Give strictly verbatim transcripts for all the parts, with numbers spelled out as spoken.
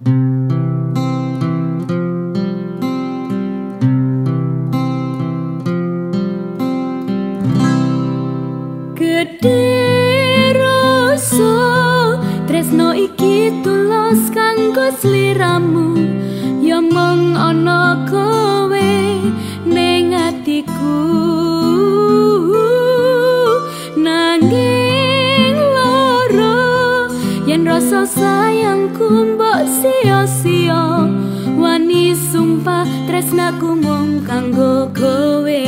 Gedhe rasa tresno iki tulus kanggo sliramu ya mung ana kowe ning atiku nanging loro yen rasa sayangku mbok sia-sia wani sumpah tresnaku mung kanggo kowe.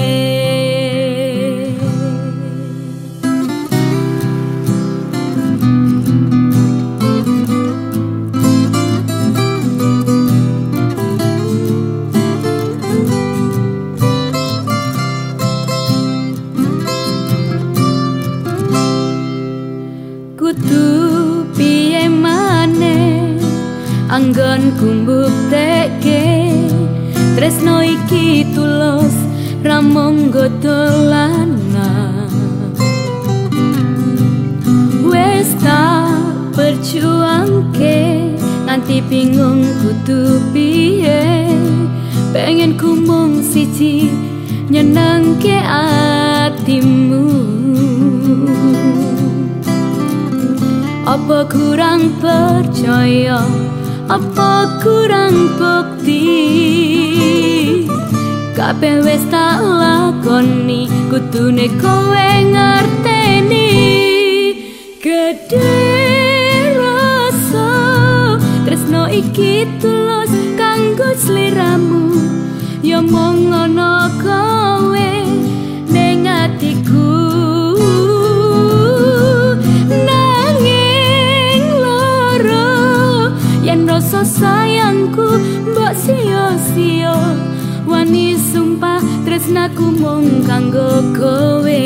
Kudu piye maneh anggon kumbuktekke tresno iki tulus ra mung dolanan wis tak perjuangke nganti bingung kudu piye pengen ku mung siji nyenengke atimu. Apa kurang percaya, apa kurang bukti kabeh wis tak lakoni kudune kowe ngerteni. Gedhe rasa tresno iki tulus kanggo sliramu ya mung ana kowe ning atiku. Rasa sayangku mbok sia-sia wani sumpah tresnaku mung kanggo kowe.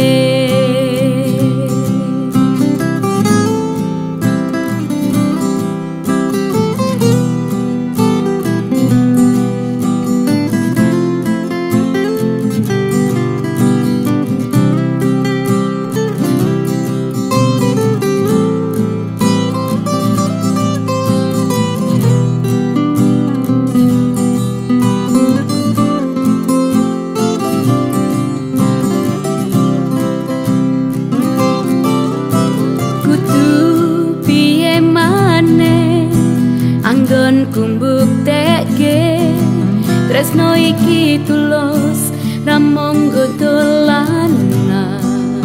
Anggon kumbuktekke tresno iki tulus ra mung dolanan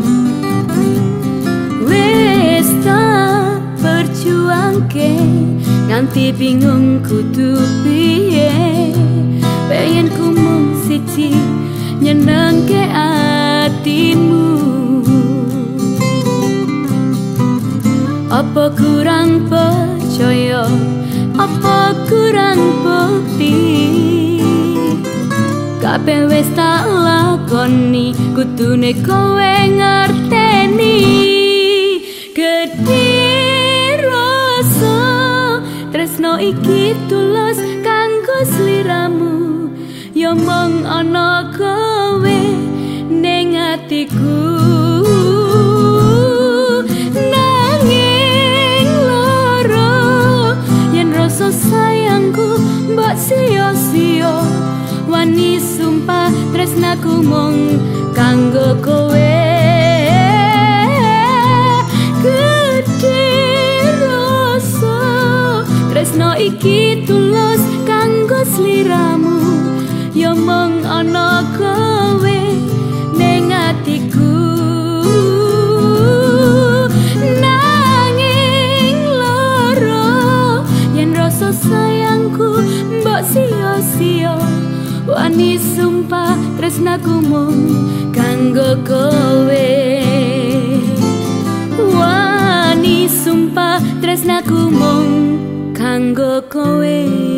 wis tak perjuangke nganti bingung kudu piye pengen ku mung siji nyenengke atimu. Apa kurang percaya, apa kurang bukti kabeh wis tak lakoni kudune kowe ngerteni. Gedhe rasa tresno iki tulus kanggo sliramu ya mung ana kowe ning atiku. Rasa sayangku mbok sia-sia wani sumpah tresnaku mung kanggo kowe. Gedhe rasa tresno iki tulus kanggo sliramu ya mung ana kowe ning atiku. Rasa sayangku mbok sia-sia wani sumpah tresnaku mung kanggo kowe. Wani sumpah tresnaku mung kanggo kowe.